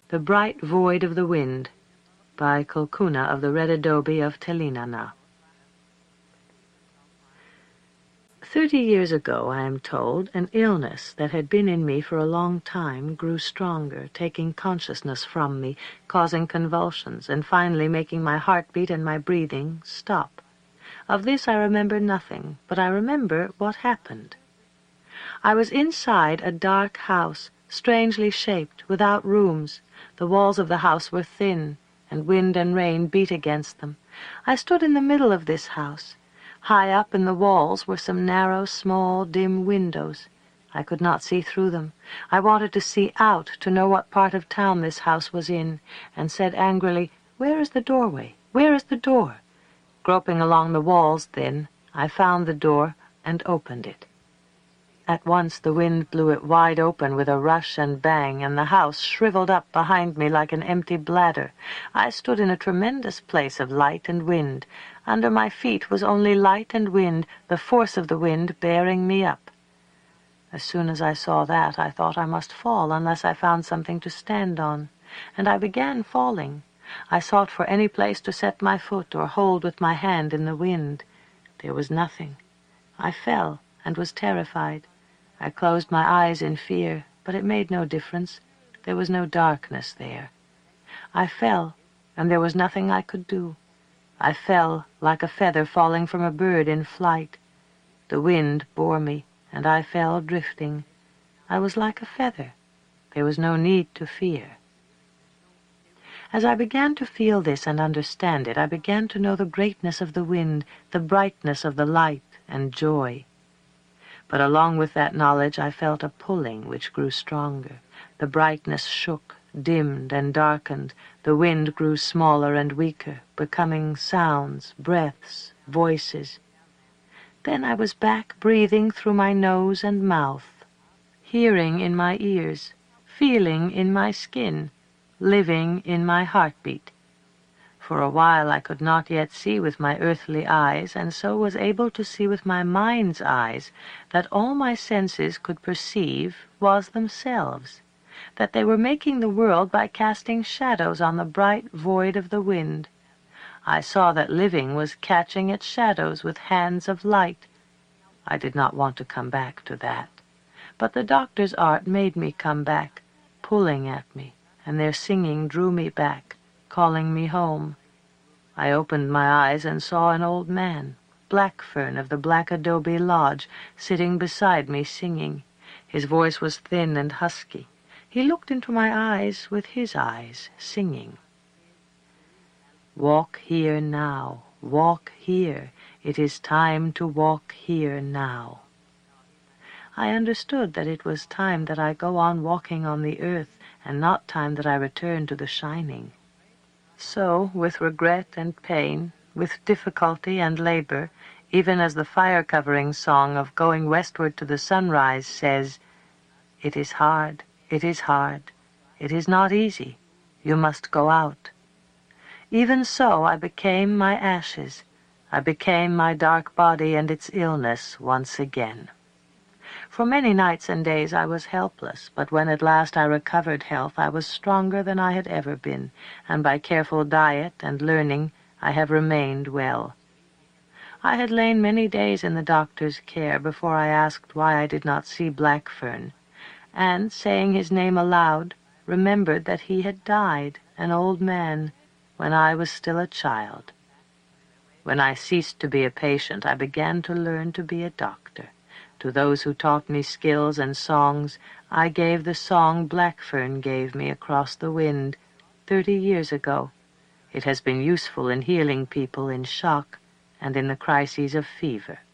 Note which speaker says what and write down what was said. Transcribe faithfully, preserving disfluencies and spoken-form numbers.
Speaker 1: The Bright Void of the Wind, by Kulkuna of the Red Adobe of Telinana. Thirty years ago, I am told, an illness that had been in me for a long time grew stronger, taking consciousness from me, causing convulsions, and finally making my heartbeat and my breathing stop. Of this I remember nothing, but I remember what happened. I was inside a dark house, strangely shaped, without rooms. The walls of the house were thin, and wind and rain beat against them. I stood in the middle of this house. High up in the walls were some narrow, small, dim windows. I could not see through them. I wanted to see out, to know what part of town this house was in, and said angrily, "Where is the doorway? Where is the door?" Groping along the walls, then, I found the door and opened it. At once the wind blew it wide open with a rush and bang, and the house shriveled up behind me like an empty bladder. I stood in a tremendous place of light and wind. Under my feet was only light and wind, the force of the wind bearing me up. As soon as I saw that, I thought I must fall unless I found something to stand on, and I began falling. I sought for any place to set my foot or hold with my hand in the wind. There was nothing. I fell and was terrified. I closed my eyes in fear, but it made no difference. There was no darkness there. I fell, and there was nothing I could do. I fell like a feather falling from a bird in flight. The wind bore me, and I fell drifting. I was like a feather. There was no need to fear. As I began to feel this and understand it, I began to know the greatness of the wind, the brightness of the light and joy. But along with that knowledge I felt a pulling which grew stronger. The brightness shook, dimmed and darkened. The wind grew smaller and weaker, becoming sounds, breaths, voices. Then I was back breathing through my nose and mouth, hearing in my ears, feeling in my skin, living in my heartbeat. For a while I could not yet see with my earthly eyes, and so was able to see with my mind's eyes that all my senses could perceive was themselves, that they were making the world by casting shadows on the bright void of the wind. I saw that living was catching its shadows with hands of light. I did not want to come back to that, but the doctor's art made me come back, pulling at me, and their singing drew me back, calling me home. I opened my eyes and saw an old man, Blackfern of the Black Adobe Lodge, sitting beside me singing. His voice was thin and husky. He looked into my eyes with his eyes, singing. "Walk here now, walk here. It is time to walk here now." I understood that it was time that I go on walking on the earth, and not time that I return to the shining. So, with regret and pain, with difficulty and labor, even as the fire-covering song of Going Westward to the Sunrise says, "It is hard, it is hard, it is not easy, you must go out." Even so I became my ashes, I became my dark body and its illness once again. For many nights and days I was helpless, but when at last I recovered health, I was stronger than I had ever been, and by careful diet and learning I have remained well. I had lain many days in the doctor's care before I asked why I did not see Blackfern, and, saying his name aloud, remembered that he had died, an old man, when I was still a child. When I ceased to be a patient, I began to learn to be a doctor. To those who taught me skills and songs, I gave the song Blackfern gave me across the wind thirty years ago. It has been useful in healing people in shock and in the crises of fever.